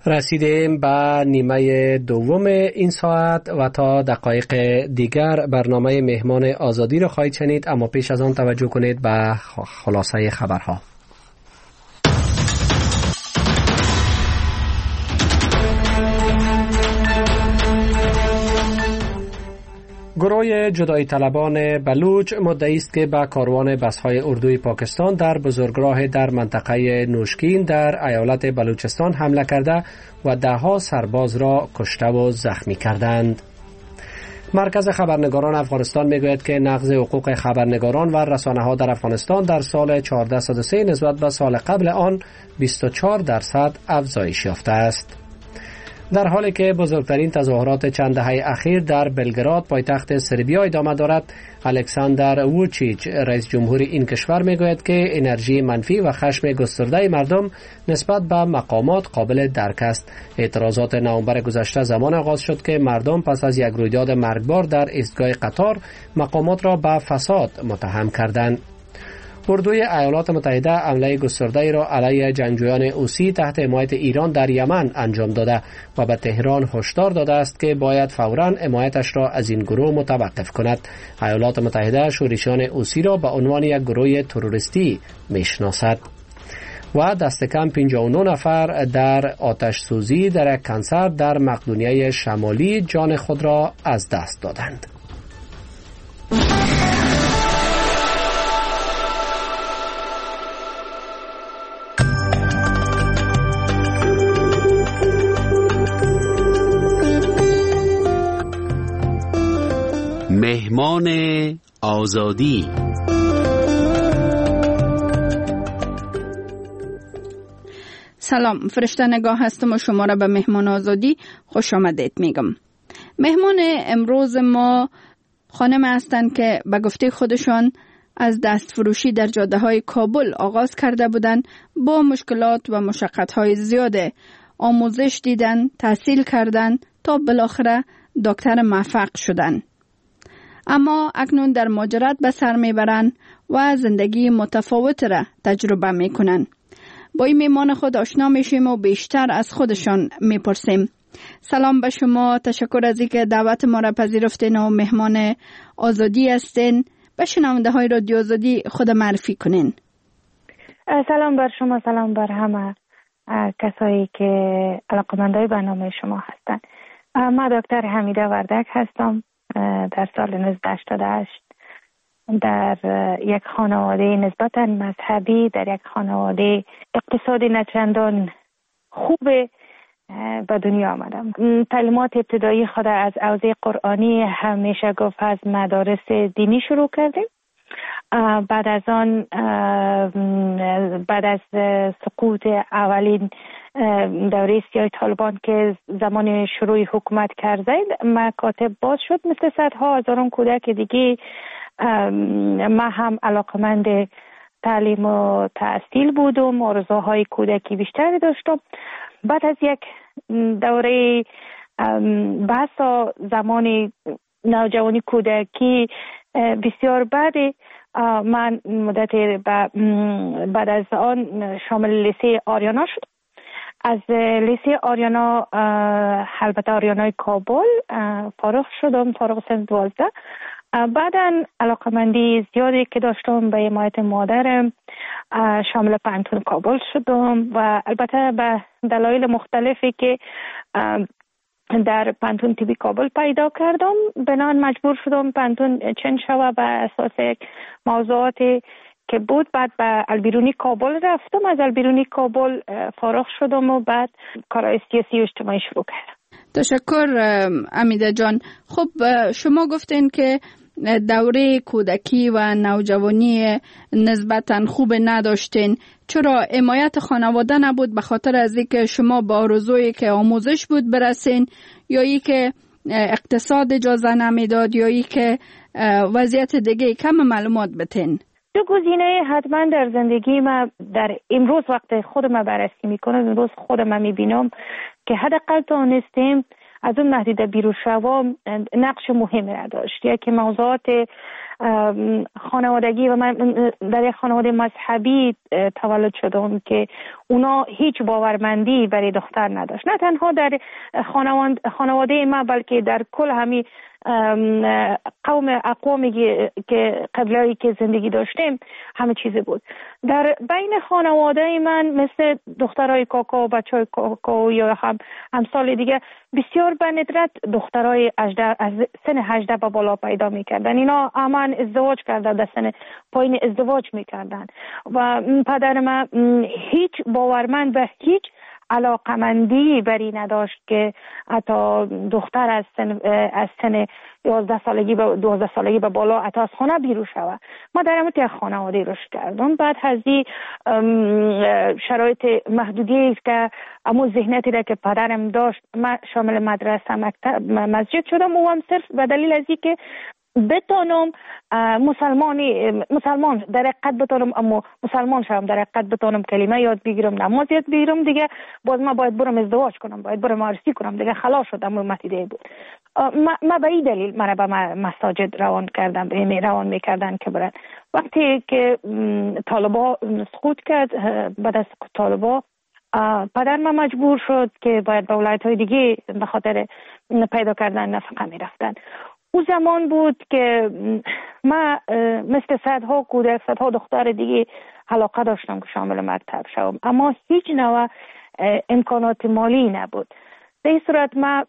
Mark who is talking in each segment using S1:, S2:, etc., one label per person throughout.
S1: رسیدیم به نیمه دوم این ساعت و تا دقایق دیگر برنامه مهمان آزادی را خواهید شنید، اما پیش از آن توجه کنید به خلاصه خبرها. گروه جدایی طلبان بلوچ مدعی است که به کاروان بس‌های اردوی پاکستان در بزرگراه در منطقه نوشکین در ایالت بلوچستان حمله کرده و ده‌ها سرباز را کشته و زخمی کردند. مرکز خبرنگاران افغانستان میگوید که نقض حقوق خبرنگاران و رسانه‌ها در افغانستان در سال 1403 نسبت به سال قبل آن 24% افزایش یافته است. در حالی که بزرگترین تظاهرات چند دهه اخیر در بلگراد پایتخت سربیا ادامه دارد، الکساندر ووچیچ رئیس جمهور این کشور میگوید که انرژی منفی و خشم گسترده مردم نسبت به مقامات قابل درک است. اعتراضات نوامبر گذشته زمان آغاز شد که مردم پس از یک رویداد مرگبار در ایستگاه قطار مقامات را به فساد متهم کردند. اردوی ایالات متحده حمله گسترده را علیه جنگجویان حوثی تحت حمایت ایران در یمن انجام داده و به تهران هشدار داده است که باید فوراً حمایتش را از این گروه متوقف کند. ایالات متحده شورشیان حوثی را به عنوان یک گروه تروریستی میشناسد. و دست کم 59 نفر در آتش سوزی در یک کنسرت در مقدونیه شمالی جان خود را از دست دادند.
S2: مهمان آزادی.
S3: سلام، فرشته نگاه هستم و شما را به مهمان آزادی خوش آمدید میگم. مهمان امروز ما خانم هستند که به گفته خودشان از دست فروشی در جاده های کابل آغاز کرده بودند، با مشکلات و مشقت های زیاده آموزش دیدن، تحصیل کردن تا بالاخره دکتر موفق شدن. اما اکنون در مهاجرت به سر میبرند و زندگی متفاوت را تجربه میکنند. با این میمان خود آشنا میشیم و بیشتر از خودشان میپرسیم. سلام به شما، تشکر از اینکه دعوت ما را پذیرفتین و مهمان آزادی هستین. به شنونده های رادیو آزادی خود معرفی کنین.
S4: سلام بر شما، سلام بر همه کسایی که علاقه‌مندای برنامه شما هستند. من دکتر حمیده وردک هستم. در سال 1988 در یک خانواده نسبتاً مذهبی، در یک خانواده اقتصادی نچندان خوب به دنیا آمدم. تعلیمات ابتدایی خود از حوزه قرآنی همیشه گفت از مدارس دینی شروع کردیم. بعد از آن بعد از سقوط اولین دوره سیاه طالبان که زمان شروع حکومت کرده مکاتب باز شد، مثل صدها هزاران کودک دیگه ما هم علاقمند تعلیم و تحصیل بودم، آرزوهای کودکی بیشتری داشتم. بعد از یک دوره بحث زمان نوجوانی کودکی بسیار بعد من مدت بعد از آن شامل لیسه آریانا شد. از لیسه آریانا، البته آریانای کابل، فارغ شدم، فارغ سن 12. بعداً علاقمندی زیادی که داشتم به حمایت مادرم شامل پانتون کابل شدم و البته به دلایل مختلفی که در پانتون تیبی کابل پیدا کردم بنان مجبور شدم پانتون چنج شوه به اساس موضوعاتی که بود. بعد به البیرونی کابل رفتم، از البیرونی کابل فارغ شدم و بعد کارهای سیاسی و اجتماعی شروع کردم.
S3: تشکر امیده جان. خب شما گفتین که دوره کودکی و نوجوانی نسبتاً خوب نداشتین. چرا حمایت خانواده نبود؟ به خاطر از اینکه شما با آرزویی که آموزش بود برسین، یا ای که اقتصاد اجازه نمیداد، یا ای که وضعیت دیگه؟ کم معلومات بتین.
S4: دو گزینه حتما در زندگی ما در امروز وقت خودم بررسی میکنم، امروز خودم میبینم که حداقل دانستیم از اون محدوده بیرون شوام نقش مهمی را داشت. یکی موضوعات خانوادگی و من در یک خانواده مذهبی تولد شدم که اونا هیچ باورمندی برای دختر نداشت. نه تنها در خانواده ما بلکه در کل همین اقوامی که قبلی که زندگی داشتیم همه چیزی بود. در بین خانواده من مثل دخترای کاکا و بچهای کاکا یا همسال دیگه بسیار به ندرت دخترای از سن 18 به بالا پیدا میکردن. اینا همان ازدواج کردن، در سن پایین ازدواج میکردن و پدر من هیچ باورمند به هیچ علاقمندی بری نداشت که حتی دختر از سن 11 سالگی به 12 سالگی به بالا حتی از خانه بیرون شود. ما در همون یک خانواده رشد کردم. بعد از این شرایط محدودی است که امو ذهنیتی را که پدرم داشت، من شامل مدرسه مکتب مسجد شدم و هم صرف به دلیل از اینکه بتونم مسلمان در حقیقت بتونم، اما مسلمان شدم در حقیقت بتونم کلمه یاد بگیرم، نماز یاد بگیرم دیگه. باز ما باید برم ازدواج کنم، باید برم عروسی کنم دیگه. خلاص شدم و متیده بود. ما به این دلیل مرا به مساجد روان میکردن که برن. وقتی که طالبا سقوط کرد، بعد از طالبا پدر من مجبور شد که باید به ولایت‌های دیگه به خاطر پیدا کردن نفقه میرفتن. او زمان بود که من مثل صدها کودک، صدها دختر دیگه علاقه داشتم که شامل مکتب شوم، اما هیچ نوع امکانات مالی نبود. در این صورت من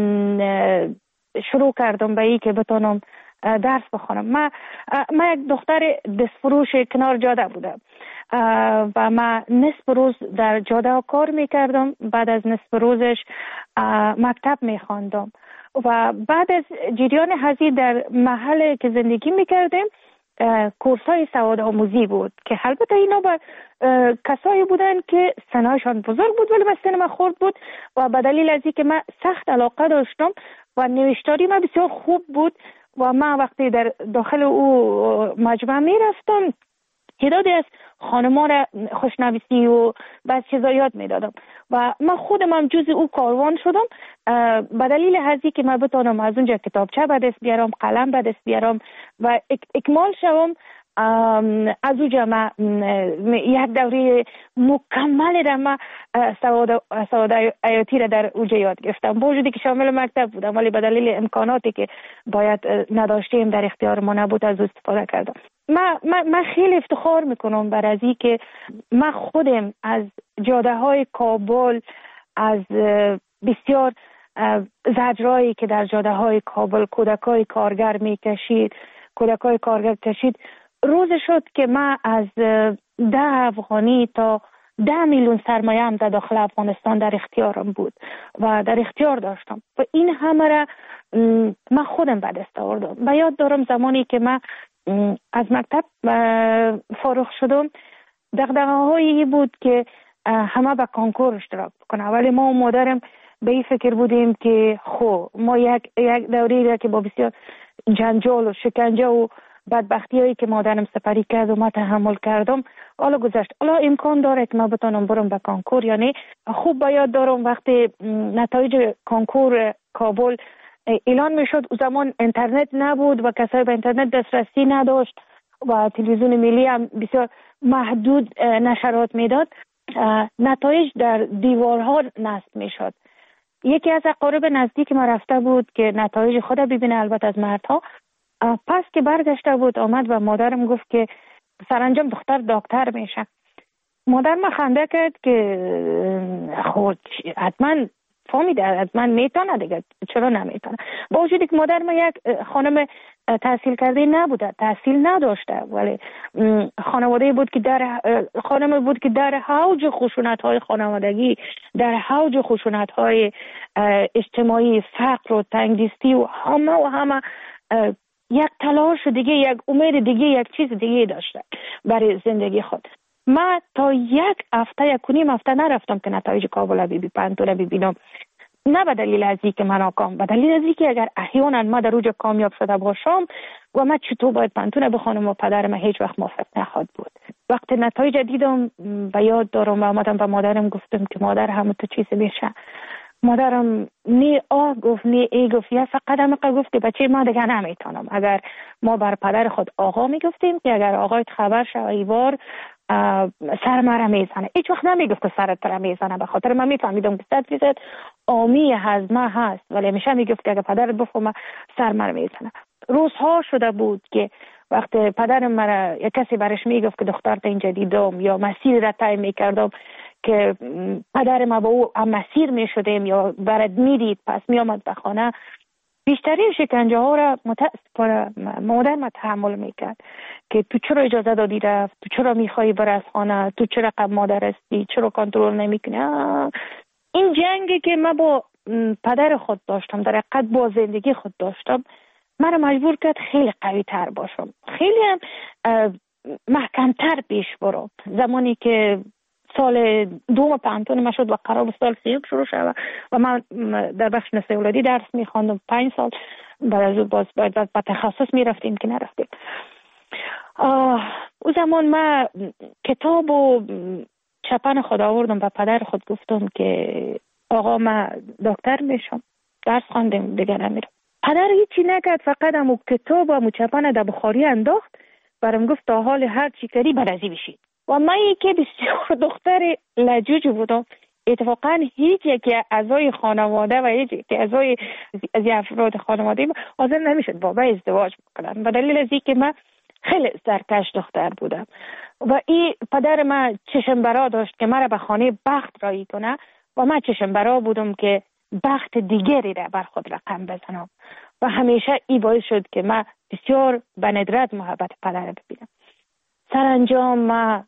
S4: شروع کردم به این که بتونم درس بخونم. من یک دختر دستفروش کنار جاده بودم و من نصف روز در جاده کار میکردم. بعد از نصف روزش مکتب میخواندم و بعد از جریان هزی در محل که زندگی میکردیم کورسای سواد آموزی بود که البته اینا با کسایی بودن که سنشان بزرگ بود ولی سن من خرد بود و به دلیل از اینکه من سخت علاقه داشتم و نوشتاری من بسیار خوب بود و من وقتی در داخل او مجمع میرفتم تعدادی از خانما را خوشنویسی و بعض چیزا یاد میدادم و من خودم هم جز او کاروان شدم به دلیل هزی که من بتونم از اونجا کتابچه به دست بیارم، قلم به دست بیارم و اکمال شوم. از اونجا من یک دوره مکمل را من سواد حیاتی را در اونجا یاد گرفتم، با وجودی که شامل مکتب بودم ولی به دلیل امکاناتی که باید نداشتیم در اختیار ما نبود از استفاده کردم. من خیلی افتخار میکنم بر از این که من خودم از جاده های کابل، از بسیار زجرایی که در جاده های کابل کودکای کارگر کشید، روز شد که من از 10 افغانی تا 10 میلیون سرمایه هم در داخل افغانستان در اختیارم بود و در اختیار داشتم و این همه را من خودم به دست آوردم. و یاد دارم زمانی که من از مکتب فارغ شدم دغدغه‌هایی بود که همه به کنکور اشتراک بکنه، ولی ما و مادرم به این فکر بودیم که ما یک دوری را که با بسیار جنجال و شکنجه و بدبختی هایی که مادرم سپری کرد و ما تحمل کردم حالا گذشت. حالا امکان داره که ما بتونم برم به کنکور یا نه. خوب به یاد دارم وقتی نتایج کنکور کابل اعلان میشد، او زمان اینترنت نبود و کسایی به اینترنت دسترسی نداشت و تلویزیون ملی هم بسیار محدود نشرات میداد. نتایج در دیوارها نصب میشد. یکی از اقارب نزدیک ما رفته بود که نتایج خود ببینه، البته از مردها. پس که برگشته بود آمد و مادرم گفت که سرانجام دختر دکتر میشه. مادر ما خنده کرد که حتما فهمیده، حتما میتونه دیگه، چرا نمیتونه؟ با وجودی که مادر ما یک خانم تحصیل کرده نبوده، تحصیل نداشته، ولی خانواده بود که خانم بود که در حوج خشونت‌های خانوادگی، در حوج خشونت‌های اجتماعی، فقر و تنگدستی و همه یک تلاش دیگه، یک امید دیگه، یک چیز دیگه داشته برای زندگی خود. من تا یک و نیم هفته نرفتم که نتایج کابل پنتون ببینم، نه به دلیل از اینکه من ناکام، به دلیل از اینکه اگر احیانا ما در اوج کامیاب شده باشم و من چطور باید پنتون بخونم و پدر من هیچ وقت موافق نخواهد بود. وقتی نتایج دیدم و یاد دارم و آمدم به مادرم گفتم که مادر همه تو چیز میشه مادرم نی آ گفت نی ای گفت، یا فقط هم گفت که بچه ما دیگه نمیتونم. اگر ما بر پدر خود آقا میگفتیم که اگر آقایت خبر شد ایوار سر مرا میزنه، هیچ وقت نمیگفت که سرت را میزنه، به خاطر من میفهمیدم که 100% آمی هضمه هست، ولی همیشه میگفت که اگر پدرت بفهمه سر مرا میزنه. روزها شده بود که وقت پدرم مرا یک کسی برش میگفت که دخترت اینجا دیدم، یا مسیر را طی میکردم که پدر ما با او مسیر میشدیم یا برد میدید پس میامد به خانه، بیشترین شکنجه ها را متاسفانه مادر ما تحمل میکرد که تو چرا اجازه دادی رفت، تو چرا میخوایی بر از خانه، تو چرا قبل مادر هستی، چرا کنترل نمیکنی. این جنگی که من با پدر خود داشتم، در حقیقت با زندگی خود داشتم، مرا مجبور کرد خیلی قوی تر باشم، خیلی هم محکمتر پیش برم. زمانی که سال دوم پانتون ما شد و قرار بود سال سیوم شروع شد و من در بخش نسل اولادی درس میخواندم 5 سال، بعد از اون باز باید به تخصص میرفتیم که نرفتیم. اون زمان من کتاب و چپن خود آوردم و پدر خود گفتم که آقا من دکتر میشم، درس خواندم دیگه نمیرم. پدر هیچی نکرد، فقط همو کتاب و همو چپن در بخاری انداخت، برام گفت تا حال هر چی کردی برازی بشید. و من یکی بسیار دختر لجوج بودم، اتفاقا هیچ یکی اعضای خانواده و هیچ یکی اعضای از افراد خانواده حاضر نمیشد با من ازدواج بکنن، به دلیل از اینکه من خیلی سرکش دختر بودم و این پدر من چشم برا داشت که مرا به خانه بخت رایی کنه و من چشم برا بودم که بخت دیگری را بر خود رقم بزنم و همیشه این باعث شد که من بسیار به ندرت محبت پدر ببینم. سرانجام من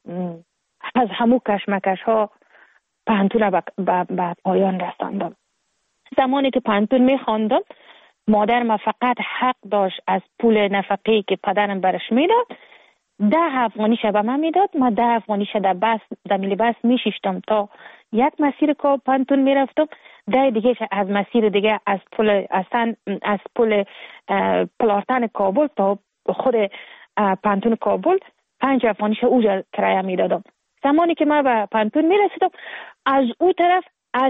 S4: از همو کشمکش ها پانتون به پایان رساندم. زمانی که پانتون میخواندم مادر ما فقط حق داشت از پول نفقه‌ای که پدرم برش میداد 10 افغانی به من میداد. ما 10 افغانی در ملی بس میشیشتم تا یک مسیر که پانتون میرفتم، 10 دیگه از مسیر دیگه از پل پلارتن کابل تا خود پانتون کابل 5 افغانی اونجا کرایه میدادم. زمانی که من به پانتون میرسیدم از اون طرف از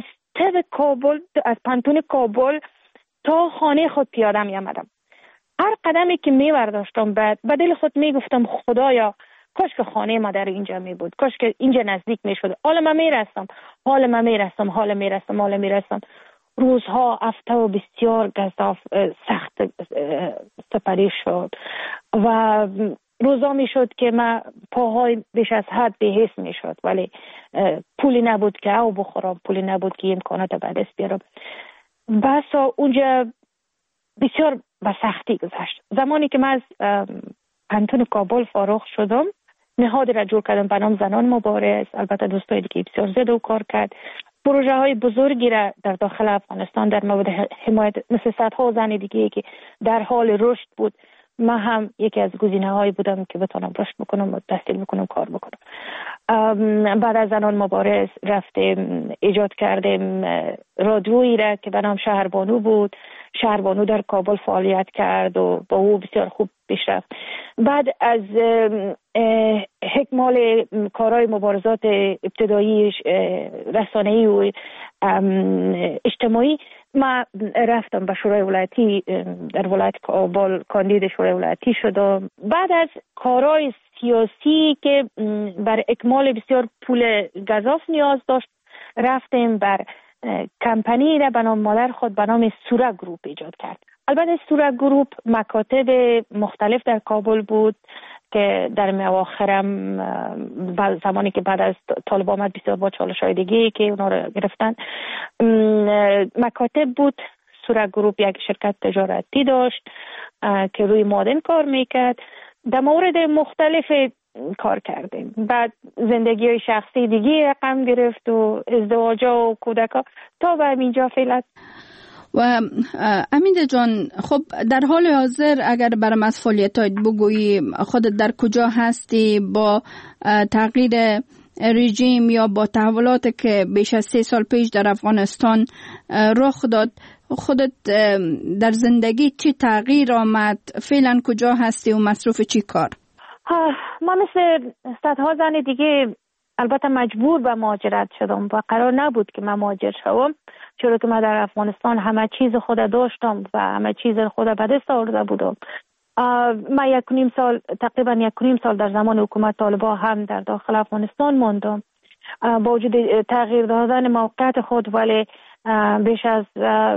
S4: پانتون کابل تا خانه خود پیاده می آمدم. هر قدمی که می برداشتم به دل خود می گفتم خدایا کاش که خانه مادر اینجا می بود، کاش که اینجا نزدیک می شد. حالا من می رسم. روزها هفته و بسیار گزاف سخت سپری شد و روزا می شد که من پاهای بیش از حد بی‌حس می شد، ولی پولی نبود که او بخورم، پولی نبود که امکانات به دست بیارم. بسا اونجا بسیار به سختی گذشت. زمانی که من از پانتون کابل فارغ شدم نهادی را جور کردم به نام زنان مبارز. البته دوستای دیگه بسیار زیاد کار کرد، پروژه های بزرگی را در داخل افغانستان در مورد حمایت مثل صدها زن دیگه که در حال رشد بود، من هم یکی از گزینه‌هایی بودم که بتونم رشد بکنم و تحصیل بکنم، کار بکنم. بعد از زنان مبارز رفتیم ایجاد کردیم رادیویی را که به نام شهربانو بود. شهربانو در کابل فعالیت کرد و با او بسیار خوب پیش رفت. بعد از اکمال کارهای مبارزات ابتدایی رسانه‌ای و اجتماعی ما رفتم به شورای ولایتی در ولایت کابل کاندید شورای ولایتی شدم. بعد از کارهای سیاسی که بر اکمال بسیار پول گزاف نیاز داشت رفتیم بر کمپانی را به نام مادر خود به نام سورا گروپ ایجاد کرد. البته سورا گروپ مکاتب مختلف در کابل بود که در اواخرم زمانی که بعد از طالب آمد بسیار با چالش‌های دیگه که اونا رو گرفتن مکاتب بود. سورا گروپ یک شرکت تجارتی داشت که روی معادن کار میکرد. در مورد مختلف کار کردیم. بعد زندگی های شخصی دیگه رقم گرفت و ازدواجا و کودکا تا به اینجا فعلا.
S3: و امیده جان، خب در حال حاضر اگر بر مسئولیتات بگویی خودت در کجا هستی با تغییر رژیم یا با تحولات که بیش از 3 سال پیش در افغانستان رخ داد، خودت در زندگی چی تغییر آمد؟ فعلا کجا هستی و مصروف چی کار؟
S4: ما مثل صدها زن دیگه البته مجبور به مهاجرت شدم و قرار نبود که من مهاجر شوم. چرا که من در افغانستان همه چیز خود داشتم و همه چیز خود به دست آورده بودم. من تقریبا 1.5 سال در زمان حکومت طالبان هم در داخل افغانستان ماندم. با وجود تغییر دادن موقعیت خود، ولی بیش از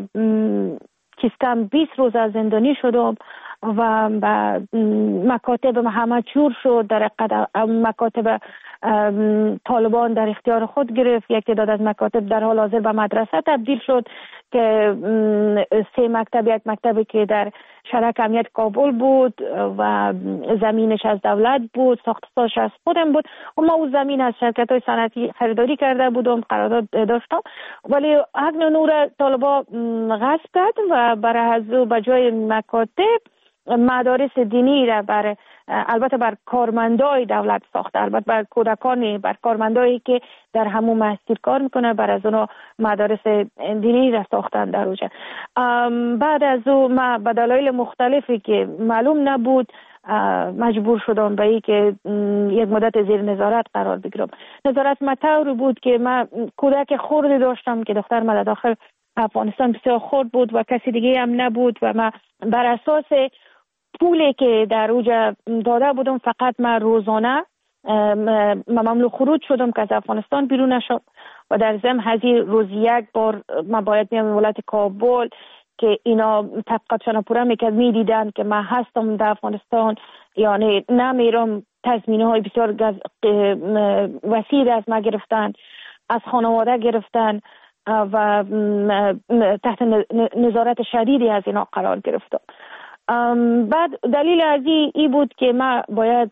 S4: کم 20 روز از زندانی شدم و مکاتب همه چور شد. در مکاتب طالبان در اختیار خود گرفت. یک تعداد از مکاتب در حال حاضر به مدرسه تبدیل شد که 3 مکتب، یک مکتبی که در شرک امنیت کابل بود و زمینش از دولت بود، ساختش از خودم بود و ما اون زمین از شرکت‌های صنعتی خریداری کرده بودم، قرارداد داشتم، ولی حق نور طالبان غصب کرد و برای از به جای مکاتب مدارس دینی را البته بر کارمندای دولت ساخته، البته بر کودکان، بر کارمندایی که در همون مسجد کار میکنه، بر از اونها مدارس دینی را ساختن در اوجه. بعد از اون ما به دلایل مختلفی که معلوم نبود مجبور شدم به این که یک مدت زیر نظارت قرار بگیرم. نظارت مطور بود که من کودک خردی داشتم که دختر من داخل افغانستان بسیار خرد بود و کسی دیگه هم نبود و من بر اساس پولی که در اوجه داده بودم فقط من روزانه ممنوع خروج شدم که از افغانستان بیرون نشد و در ضمن هزینه روز یک بار من باید میام ولایت کابل که اینا طبقاتشان پورا میکرد، میدیدن که من هستم در افغانستان، یعنی نمیرم. تضمینه های بسیار وسیع از ما گرفتن، از خانواده گرفتن و تحت نظارت شدیدی از اینا قرار گرفتم. بعد دلیل از این بود که من باید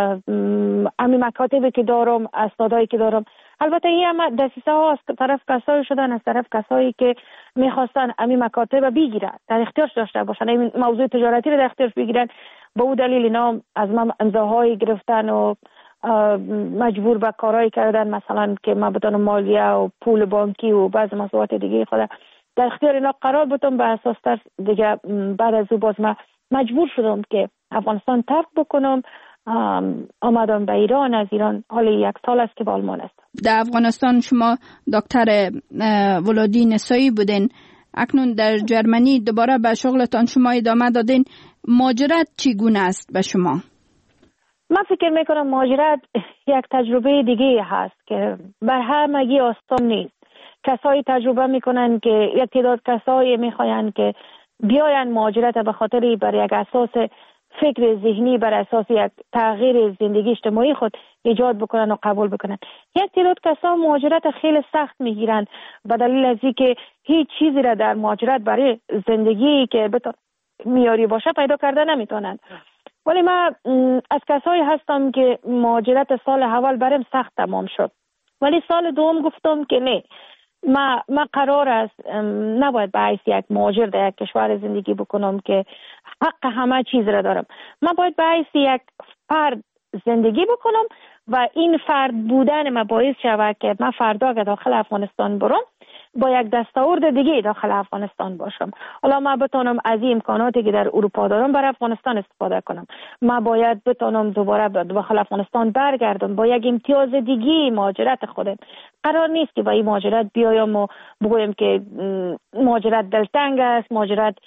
S4: امی مکاتبی که دارم، اسنادایی که دارم، البته این هم دسیسه ها از طرف کسایی شدن، از طرف کسایی که میخواستن امی مکاتب بگیرن، در اختیارش داشته باشن، این موضوع تجارتی رو در اختیارش بگیرن. به اون دلیل اینا از من امضاهایی گرفتن و مجبور به کارهایی کردن، مثلا که من بتونم مالیه و پول بانکی و بعض مسئولیت دیگه خود در اختیار اینا قرار بدم. به اساس ترس دیگه بعد از او باز من مجبور شدم که افغانستان ترک بکنم. آمدم به ایران. از ایران حالا 1 سال است که به آلمان است.
S3: در افغانستان شما دکتر ولادی نسایی بودین، اکنون در جرمنی دوباره به شغلتان شما ادامه دادین. مهاجرت چگونه است به شما؟
S4: من فکر میکنم مهاجرت یک تجربه دیگه هست که بر همگی آسان نیست. کسایی تجربه میکنن که یک تعداد کسایی میخواین که بیاین مهاجرت به خاطر بر یک اساس فکر ذهنی، بر اساس یک تغییر زندگی اجتماعی خود ایجاد بکنن و قبول بکنن. یک تعداد کسا مهاجرت خیلی سخت میگیرن به دلیل از اینکه هیچ چیزی را در مهاجرت برای زندگی که میاری باشه پیدا کرده نمیتونن. ولی من از کسایی هستم که مهاجرت سال اول برام سخت تمام شد، ولی سال دوم گفتم که نه، من قرار است نباید به حیث یک مهاجر در یک کشور زندگی بکنم که حق همه چیز را دارم. من باید به حیث یک فرد زندگی بکنم و این فرد بودن من باعث شود که من فردا که داخل افغانستان برم با یک دستاورد دیگه داخل افغانستان باشم. حالا من بتونم از این امکاناتی که در اروپا دارم برای افغانستان استفاده کنم. من باید بتونم دوباره داخل افغانستان برگردم با یک امتیاز دیگه مهاجرت خودم. قرار نیست که با این مهاجرت بیایم و بگویم که مهاجرت دلتنگ است، مهاجرت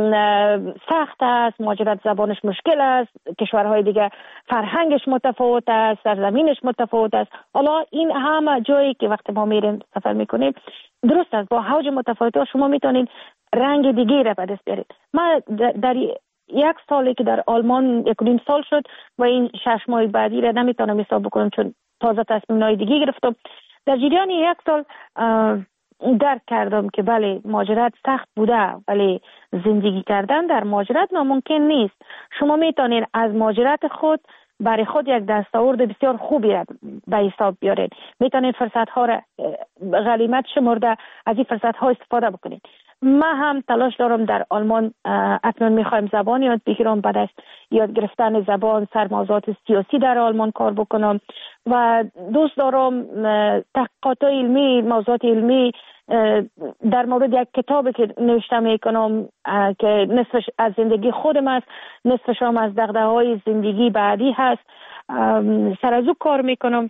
S4: سخت است، مهاجرت زبانش مشکل است، کشورهای دیگه فرهنگش متفاوت است، سرزمینش متفاوت است. حالا این همه جایی که وقتی ما میریم سفر میکنیم درست است، با اوج متفاوت شما میتونید رنگ دیگه را به دست بیارید. من در 1 سالی که در آلمان 1.5 سال شد و این 6 ماه بعدی را نمیتونم حساب بکنم چون تازه تصمیم‌های دیگه گرفتم. در جریان 1 سال درک کردم که بله مهاجرت سخت بوده، ولی زندگی کردن در مهاجرت ناممکن نیست. شما میتونید از مهاجرت خود برای خود یک دستاورد بسیار خوبی را به حساب بیارید. میتونید فرصت ها را غنیمت شمرده از این فرصت ها استفاده بکنید. من هم تلاش دارم در آلمان اکنون میخوایم زبان یاد بگیرم، بعد از یاد گرفتن زبان سر موضوعات سیاسی در آلمان کار بکنم و دوست دارم تحقیقات علمی، موضوعات علمی در مورد یک کتابی که نوشته میکنم که نصفش از زندگی خودم است، نصفش هم از دغدغه‌های زندگی بعدی هست، سر از او کار میکنم.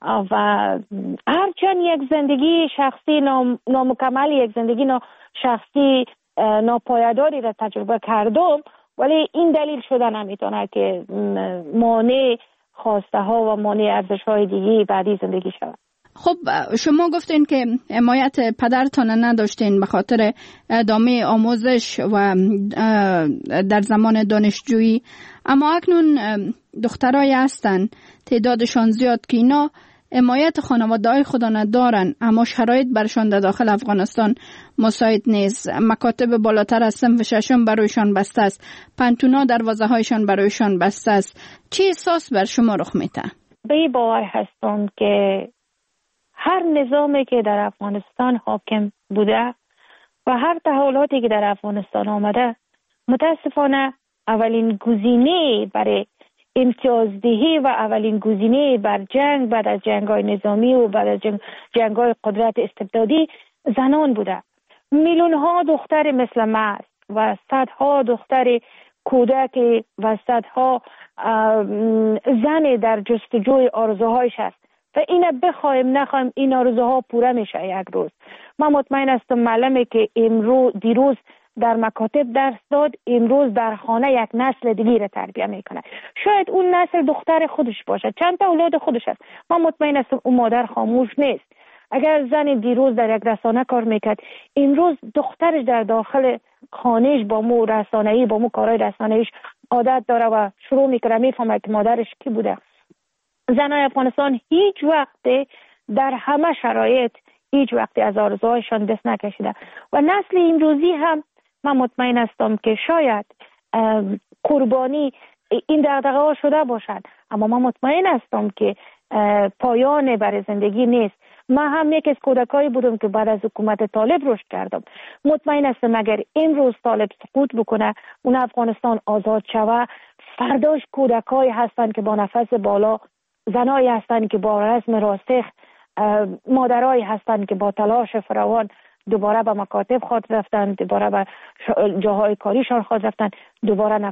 S4: و هرچند یک زندگی شخصی نامکمل، یک زندگی شخصی ناپایداری را تجربه کردم، ولی این دلیل شده نمیتونه که مانع خواسته ها و مانع ارزش های دیگه بعدی زندگی شود.
S3: خب شما گفتین که حمایت پدرتان نداشتین به خاطر ادامه آموزش و در زمان دانشجویی، اما اکنون دخترای هستن تعدادشان زیاد که اینا حمایت خانواده‌های خود ندارن، اما شرایط برشان در داخل افغانستان مساعد نیست. مکاتب بالاتر از صنف ششم برایشان بسته است، پنتونا دروازه‌هایشان برایشان بسته است. چه احساس بر شما رخ میده؟
S4: به این باور هستم که هر نظامی که در افغانستان حاکم بوده و هر تحولاتی که در افغانستان آمده، متاسفانه اولین گزینه برای امتیازدهی و اولین گزینه بر جنگ بعد از جنگ‌های نظامی و بعد از جنگ‌های قدرت استبدادی زنان بوده. میلیون‌ها دختر مثل ما و صدها دختر کودک و صدها زن در جستجوی آرزوهایش است و اینه بخوایم نخوایم این آرزوها پوره میشه یک روز. من مطمئن هستم معلمی که دیروز در مکاتب درس داد، امروز در خانه یک نسل دیگه را تربیت میکنه. شاید اون نسل دختر خودش باشه، چند تا اولاد خودش هست. من مطمئن هستم اون مادر خاموش نیست. اگر زن دیروز در یک رسانه کار میکرد، امروز دخترش در داخل خانهش با مو رسانه‌ای، با مو کارهای رسانه‌ایش عادت داره و شروع میکنه میفهمه که مادرش کی بوده. زنای افغانستان هیچ وقت در همه شرایط هیچ وقت از آرزوهایشان دست نکشیده و نسل امروزی هم من مطمئن هستم که شاید قربانی این دغدغه ها شده باشد، اما من مطمئن هستم که پایان برای زندگی نیست. من هم یک از کودکایی بودم که بعد از حکومت طالب رشد کردم. مطمئن هستم اگر امروز طالب سقوط بکنه، اون افغانستان آزاد شود، فرداش کودکایی هستن که با نفس بالا، زنایی هستن که با رزم راسخ، مادرایی هستن که با تلاش فراوان دوباره به مکاتب خود رفتن، دوباره به جاهای کاریشان خود رفتن، دوباره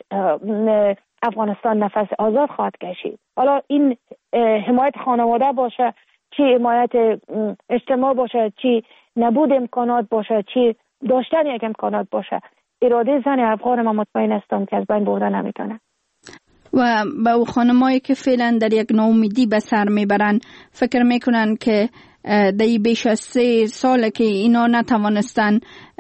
S4: افغانستان نفس آزاد خواهد کشید. حالا این حمایت خانواده باشه، چی حمایت اجتماع باشه، چی نبود امکانات باشه، چی داشتن یک امکانات باشه، اراده زن افغان من مطمئن هستم که از بین برده نمیتونه.
S3: و با او خانمایی که فعلا در یک ناامیدی به سر میبرن، فکر میکنن که در بیش از 3 ساله که اینا نتوانستن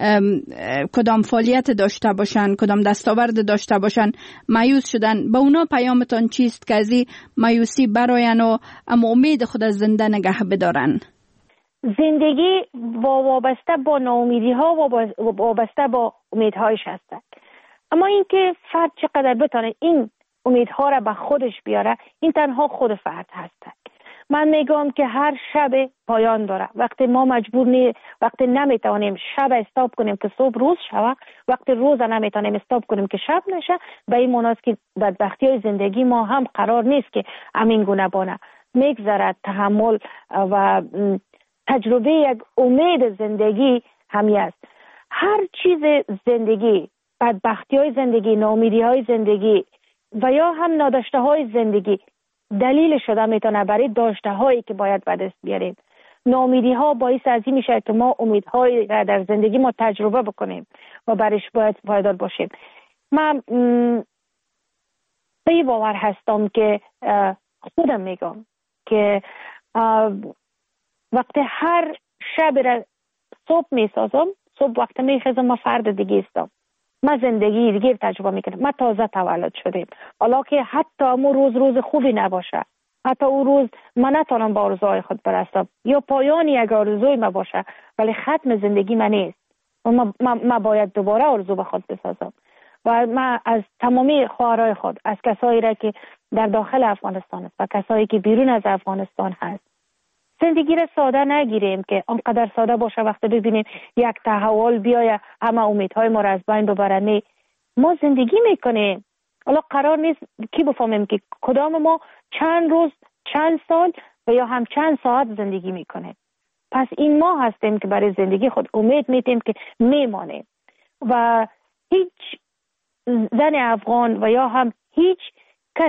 S3: کدام فعالیت داشته باشن، کدام دستاورد داشته باشن، مایوس شدن. با اونا پیامتان چیست که از این مایوسی براین و اما امید خود از زنده نگه بدارن؟
S4: زندگی وابسته با ناامیدی ها و وابسته با امیدهایش هست، اما اینکه فرد چقدر بتونه این امیدها را به خودش بیاره، این تنها خود فرد هست. من میگم که هر شب پایان داره. وقتی ما وقتی نمیتونیم شب استاپ کنیم که صبح روز شود، وقتی روز نمیتونیم استاپ کنیم که شب نشه، به این معنی است که بدبختی های زندگی ما هم قرار نیست که همین گونه بانه. میگذرد تحمل و تجربه یک امید زندگی همی است. هر چیز زندگی، بدبختی های زندگی، ناامیدی های زندگی و یا هم ناداشته های زندگی دلیل شده میتونه برای داشته هایی که باید به دست بیاریم. ناامیدی ها باعث از این میشه که ما امیدهایی را در زندگی ما تجربه بکنیم و برایش باید پایدار باشیم. من به باور هستم که خودم میگم که وقتی هر شب را صبح میسازم، صبح وقتی میخیزم ما فرد دیگه استم، ما زندگی دیگه تجربه میکنم. ما تازه تولد شدیم، حالا که حتی امو روز خوبی نباشه، حتی او روز من نتونم با آرزوهای خود برسم یا پایان یک آرزوی ما باشه، ولی ختم زندگی من نیست و ما باید دوباره آرزو به خود بسازم. و من از تمامی خواهرای خود، از کسایی را که در داخل افغانستان است و کسایی که بیرون از افغانستان هست، زندگی را ساده نگیریم که آنقدر ساده باشه وقتی ببینیم یک تحول بیایه همه امیدهای ما را از بین ببره. ما زندگی میکنیم. حالا قرار نیست کی بفهمیم که کدام ما چند روز، چند سال و یا هم چند ساعت زندگی میکنیم. پس این ما هستیم که برای زندگی خود امید میتیم که میمانیم و هیچ زن افغان و یا هم هیچ کسی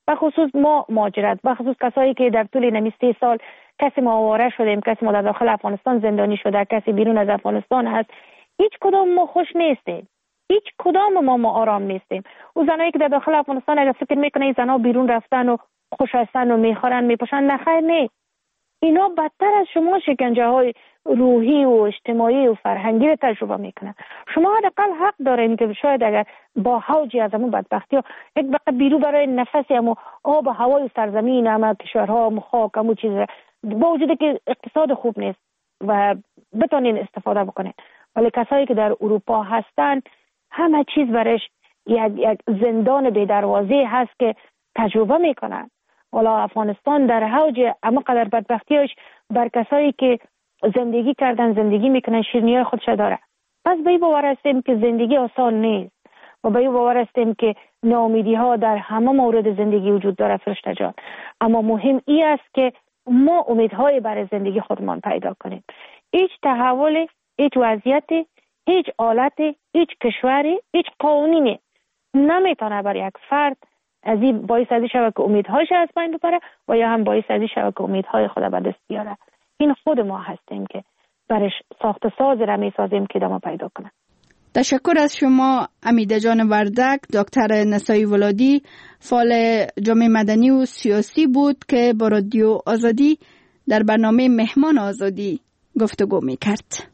S4: به خصوص ما مهاجرت، به خصوص کسایی که در طول نمی 3 سال کسی ما آواره شدیم، کسی ما در داخل افغانستان زندانی شده، کسی بیرون از افغانستان هست، هیچ کدام ما خوش نیستیم، هیچ کدام ما آرام نیستیم. او زنایی که در داخل افغانستان اگر فکر میکنه این زنا بیرون رفتن و خوش هستن و میخورن میپوشن، نه خیر نیست. اینا بدتر از شما شکنجه های روحی و اجتماعی و فرهنگی رو تجربه میکنن. شما حداقل حق دارین که شاید اگر با حوجی از همون بدبختی ها یک بقیه بیرو برای نفسی همو آب و هوای سرزمین همه کشورها همو خاک همو چیز با وجود که اقتصاد خوب نیست و بتونین استفاده بکنین، ولی کسایی که در اروپا هستن همه چیز برش یک زندان بی دروازه هست که تجربه میکنن. والا افغانستان در حوج اما قدر بدبختیش بر کسایی که زندگی کردن زندگی میکنن شیرینی خودش داره. پس به این باور هستیم که زندگی آسان نیست و به این باور هستیم که ناامیدی ها در همه مورد زندگی وجود داره فرشته جان، اما مهم این است که ما امیدهای برای زندگی خودمان پیدا کنیم. هیچ تحولی، هیچ وضعیتی، هیچ حالتی، هیچ کشوری، هیچ قانونی نمیتونه بر یک فرد از این باعث ازی شود که امیدهایش از بین ببره و یا هم باعث ازی شود که امیدهای خود به دست بیاره. این خود ما هستیم که برش ساخت ساز را میسازیم که دما پیدا کنه.
S3: تشکر از شما امیده جان وردک. دکتر نسایی ولادی فعال جامعه مدنی و سیاسی بود که با رادیو آزادی در برنامه مهمان آزادی گفتگو میکرد.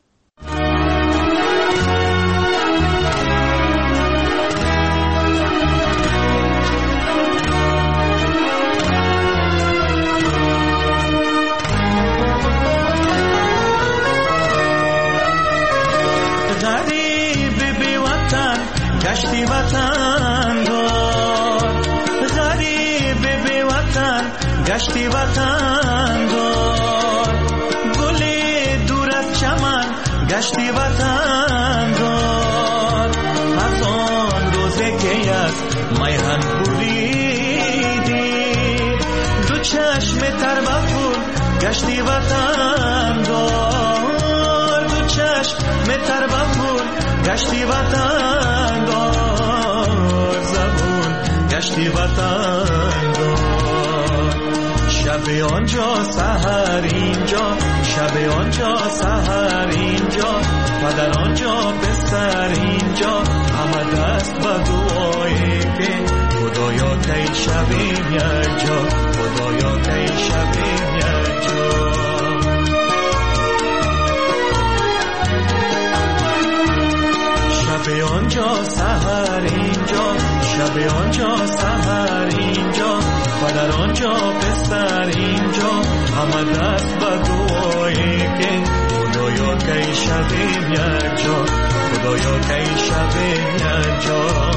S5: گشتی وطن دار، غریب بی وطن گشتی وطن دار، گلی دور از چمن گشتی وطن دار، از آن روزه که از میهن بریدی دو چشم تر بخور گشتی وطن دار، دو چشم تر بخور گشتی وطن دار، زبون گشتی وطن دار، شب آنجا سحر اینجا، شب آنجا سحر اینجا و در آنجا بستر اینجا، همه دست به دعایی که خدایا کی شبیم یک جا، خدایا کی شبیم یک جا. شب آنجا سحر اینجا، شب آنجا سحر اینجا و در آنجا بستر اینجا، همه دست به دعایی که خدایا کی شبیم یک جا، خدایا کی شبیم یک جا.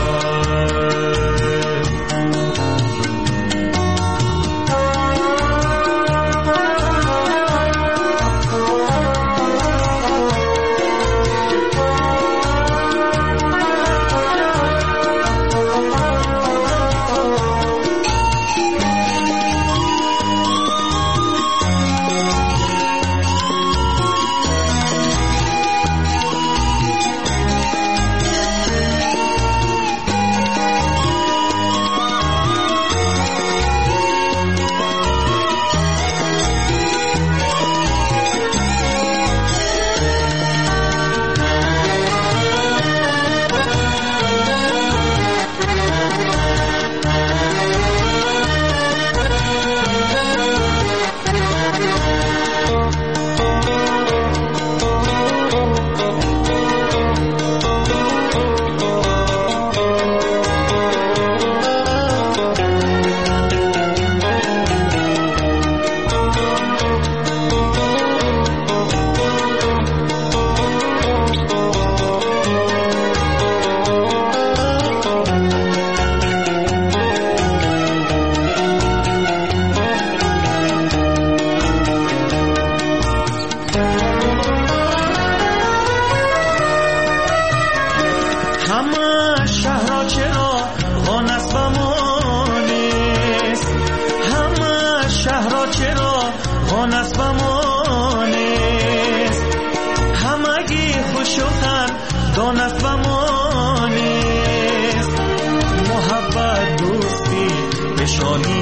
S5: شانی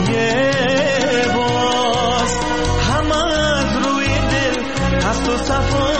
S5: وفا